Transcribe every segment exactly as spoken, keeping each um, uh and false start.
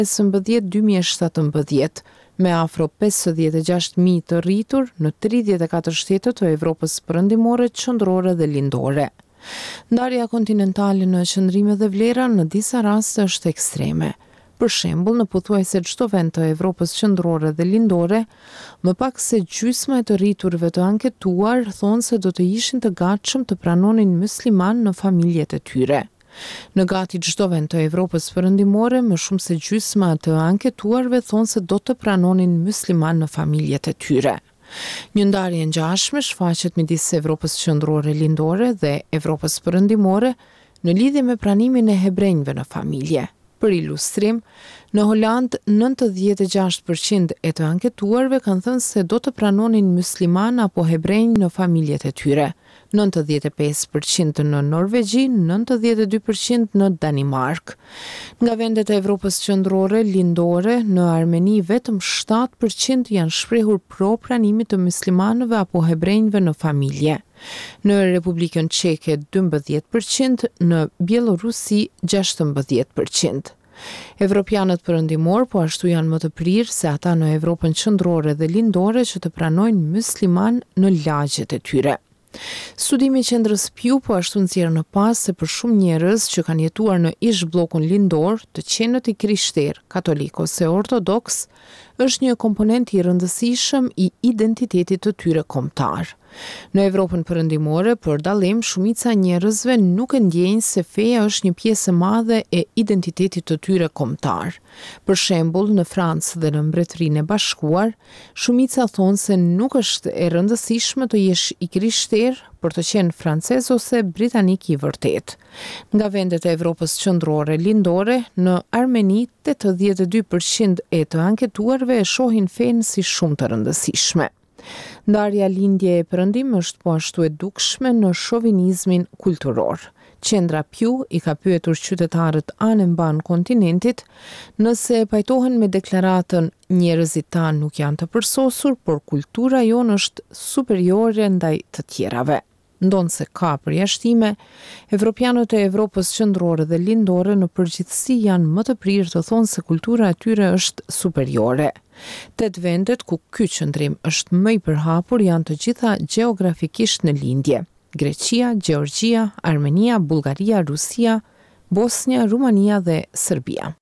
pesëmbëdhjetë dy mijë e shtatëmbëdhjetë, me afro pesëdhjetë e gjashtë mijë të rritur në tridhjetë e katër shtete të Evropës perëndimore, qendrore dhe lindore. Ndarja kontinentale në qëndrime dhe vlera në disa raste është ekstreme. Për shembull, në pothuajse çdo vend të Evropës qendrore dhe lindore, më pak se gjysma e të rriturve të anketuar thonë se do të ishin të gatshëm të pranonin musliman në familjet e tyre. Në gati çdo vend të Evropës perëndimore, më shumë se gjysma të anketuarve thonë se do të pranonin musliman në familjet e tyre. Një ndarje ngjashme shfaqet midis Evropës qendrore lindore dhe Evropës perëndimore në lidhje me pranimin e hebrejve në familje. Për ilustrim, në Holand nëntëdhjetë e gjashtë përqind e të anketuarve kanë thënë se do të pranonin musliman apo hebrejnë në familjet e tyre, nëntëdhjetë e pesë përqind në Norvegji, nëntëdhjetë e dy përqind në Danimark. Nga vendet e Evropës qendrore lindore, në Armeni vetëm shtatë përqind janë shprehur pro pranimit të muslimanëve apo hebrejnëve në familje. Në Republikën Çeke dymbëdhjetë përqind, në Bielorusi gjashtëmbëdhjetë përqind. Evropianët perëndimor po ashtu janë më të prirë se ata në Evropën qendrore dhe lindore që të pranojnë musliman në lagjet e tyre. Studimi i qendrës Pew po ashtu nxjerr në pas se për shumë njerëz që kanë jetuar në ish bllokun lindor, të qenët i krishterë, katolik ose ortodoks, është një komponent i rëndësishëm i identitetit të tyre kombëtar. Në Evropën perëndimore, për dallim, shumica e njerëzve nuk e ndjejnë se feja është një pjesë e madhe e identitetit të tyre kombëtar. Për shembull, në Francë dhe në Mbretërinë e Bashkuar, shumica thonë se nuk është e rëndësishme të jesh i krishterë për të qenë francez ose britanik i vërtet. Nga vendet e Evropës qendrore lindore, në Armeni tetëdhjetë e dy përqind e të anketuarve e shohin fenë si shumë të rëndësishme. Ndarja lindje e perëndim është po ashtu e dukshme në shovinizmin kulturor. Qendra Pew i ka pyetur qytetarët anë mban kontinentit nëse pajtohen me deklaratën njerëzit tanë nuk janë të përsosur, por kultura jonë është superiore ndaj të tjerave. Ndonë se ka përjashtime, evropianët e Evropës qendrore dhe lindore në përgjithësi janë më të prirë të thonë se kultura e tyre është superiore. Tet vendet ku ky qëndrim është më i përhapur janë të gjitha gjeografikisht në lindje: Greqia, Gjeorgjia, Armenia, Bullgaria, Rusia, Bosnia, Rumania dhe Serbia.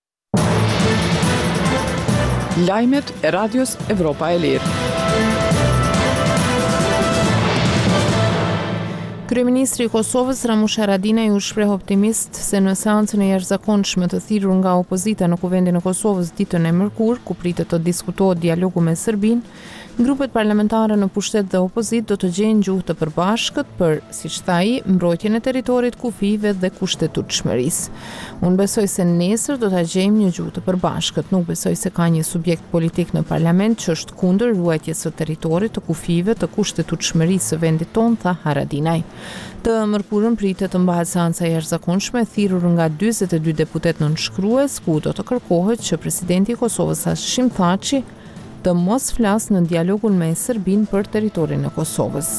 Lajmet e Radios Evropa e Lirë. Kryeministri i Kosovës Ramush Haradinaj u shpreh optimist se në seancën e jashtëzakonshme të thirrur nga opozita në Kuvendin e Kosovës ditën e mërkurë, ku pritet të diskutohet dialogu me Serbinë, grupet parlamentare në pushtet dhe opozit do të gjejnë gjuhë të përbashkët për, siç tha ai, mbrojtjen e territorit, kufive dhe kushtetutshmërisë. Unë besoj se nesër do ta gjejmë një gjuhë të përbashkët. Nuk besoj se ka një subjekt politik në parlament që është kundër ruajtjes së territorit, të kufive, të kushtetutshmërisë së vendit tonë, tha Haradinaj. Të mërkurën pritet të mbahet seanca e jashtëzakonshme thirrur nga dyzet e dy deputet nënshkrues, ku do të kërkohet që presidenti i Kosovës Hashim Thaçi të mos flas në dialogun me Serbinë për territorin e Kosovës.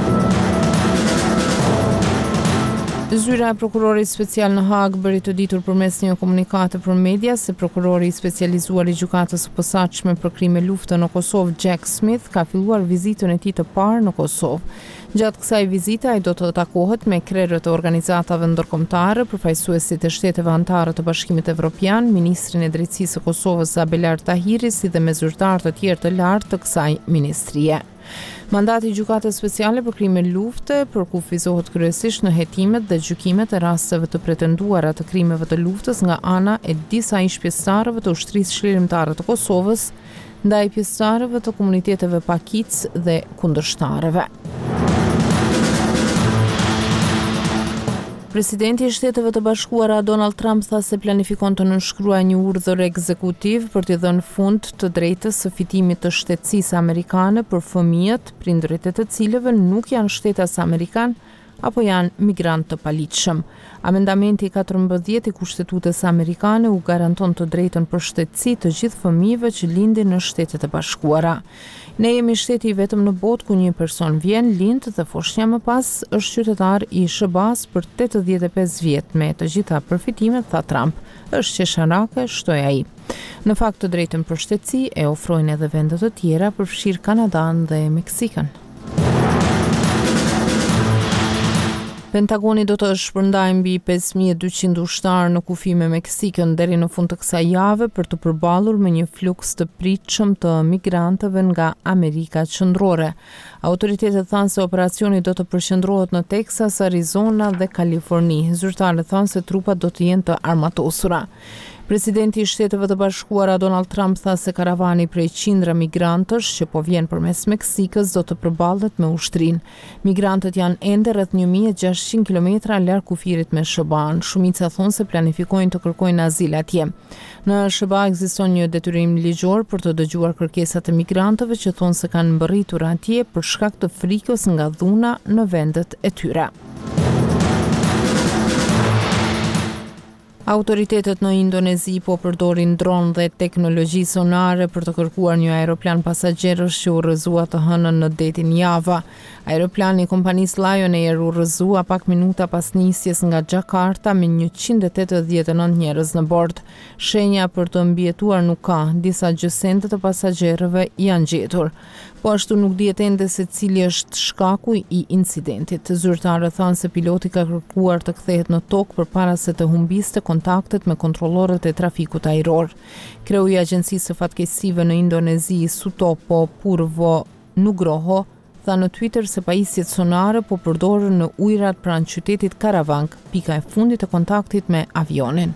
Zyra e prokurorit special në Hag bëri të ditur përmes një komunikate për media se prokurori i specializuar i gjykatës së posaçme për krime lufte në Kosovë, Jack Smith, ka filluar vizitën e tij të parë në Kosovë. Gjatë kësaj vizite ai do të takohet me krerët e organizatave ndërkombëtare, përfaqësuesit e shteteve anëtare të Bashkimit Evropian, ministrin e drejtësisë së Kosovës Abelar Tahiri, si dhe me zyrtarë të tjerë të lartë të kësaj ministrie. Mandati i gjykatës speciale për krime lufte përkufizohet kryesisht në hetimet dhe gjykimet e rasteve të pretenduara të krimeve të luftës nga ana e disa ish-pjesëtarëve të ushtrisë çlirimtare të Kosovës ndaj pjesëtarëve të komuniteteve pakic dhe kundërshtarëve. Presidenti i Shteteve të Bashkuara Donald Trump tha se planifikon të nënshkruajë një urdhër ekzekutiv për t'i dhënë fund të drejtës së fitimit të shtetësisë amerikane për fëmijët, prindërit e të cilëve nuk janë shtetas amerikan apo janë migrant të paligjshëm. Amendamenti katërmbëdhjetë i Kushtetutës amerikane u garanton të drejtën për shtetësi të gjithë fëmijëve që lindin në Shtetet e Bashkuara. Ne jemi shteti i vetëm në botë ku një person vjen, lind dhe foshnja më pas është qytetar i S B A-s për tetëdhjetë e pesë vjet me të gjitha përfitimet, tha Trump. Është qesharake, shtoi ai. Në fakt të drejtën për shtetësi e ofrojnë edhe vende të tjera, përfshirë Kanadan dhe Meksikën. Pentagoni do të shpërndajë mbi pesë mijë e dyqind ushtarë në kufi me Meksikën deri në fund të kësaj jave për të përballur me një fluks të pritshëm të migrantëve nga Amerika Qendrore. Autoritetet thanë se operacioni do të përqendrohet në Texas, Arizona dhe Kaliforni. Zyrtarët thanë se trupat do të jenë të armatosura. Presidenti i Shteteve të Bashkuara Donald Trump tha se karavani prej qindra migrantësh që po vjen përmes Meksikës do të përballet me ushtrinë. Migrantët janë ende rreth një mijë e gjashtëqind kilometra larg kufirit me sh ba-n. Shumica thonë se planifikojnë të kërkojnë azil atje. Në sh ba ekziston një detyrim ligjor për të dëgjuar kërkesat e migrantëve që thonë se kanë mbërritur atje për shkak të frikës nga dhuna në vendet e tyre. Autoritetet në Indonezi po përdorin dron dhe teknologji sonare për të kërkuar një aeroplan pasagjerësh që urrëzua të hënën në detin Java. Aeroplani i kompanisë Lion Air urrëzua pak minuta pas nisjes nga Jakarta me njëqind e tetëdhjetë e nëntë njerëz në bord. Shenja për të mbijetuar nuk ka, disa gjësende të pasagjerëve janë gjetur. Po ashtu nuk dihet ende se cili është shkaku i incidentit. Zyrtarët thanë se piloti ka kërkuar të kthehet në tokë përpara se të humbiste kontaktet me kontrollorët e trafikut ajror. Kreu i Agjencisë së Fatkeqësive në Indonezi, Sutopo Purwo Nugroho, tha në Twitter se pajisjet sonare po përdoren në ujërat pranë qytetit Karavang, pika e fundit të kontaktit me avionin.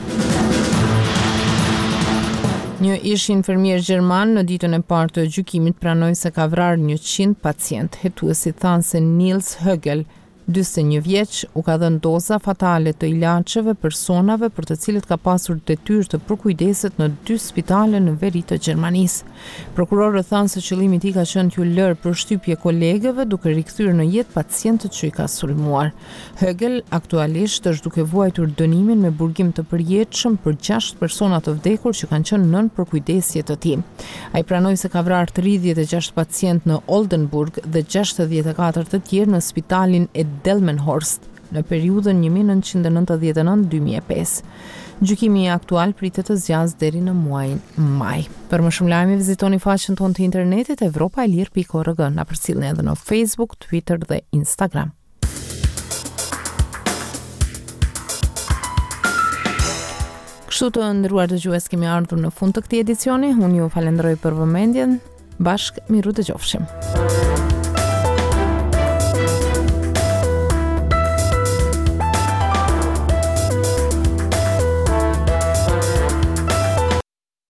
Një ish infermier gjerman në ditën e parë të gjykimit pranoi se ka vrarë njëqind pacient. Hetuesit thanë se Nils Högel, dyzet e një vjeç, u ka dhënë doza fatale të ilaçeve personave për të cilët ka pasur detyrë të përkujdeset në dy spitale në veri të Gjermanisë. Prokurorët thanë se qëllimi i tij ka qenë t'ju lërë përshtypje kolegëve duke rikthyer në jetë pacientët që i ka sulmuar. Högel aktualisht është duke vuajtur dënimin me burgim të përjetshëm për gjashtë persona të vdekur që kanë qenë nën përkujdesje të tij. Ai pranoi se ka vrarë tridhjetë e gjashtë pacient në Oldenburg dhe gjashtëdhjetë e katër të tjerë në spitalin e Delmenhorst në periudhën një mijë e nëntëqind e nëntëdhjetë e nëntë deri në dy mijë e pesë. Gjykimi aktual pritet të zgjasë deri në muajin maj. Për më shumë lajme vizitoni faqen tonë të internetit europa e lir pikë org. Na përcjellni edhe në Facebook, Twitter dhe Instagram. Kështu të nderuar dëgjues, kemi ardhur në fund të këtij edicioni. Unë ju falenderoj për vëmendjen. Bashkë miru dëgjofshim.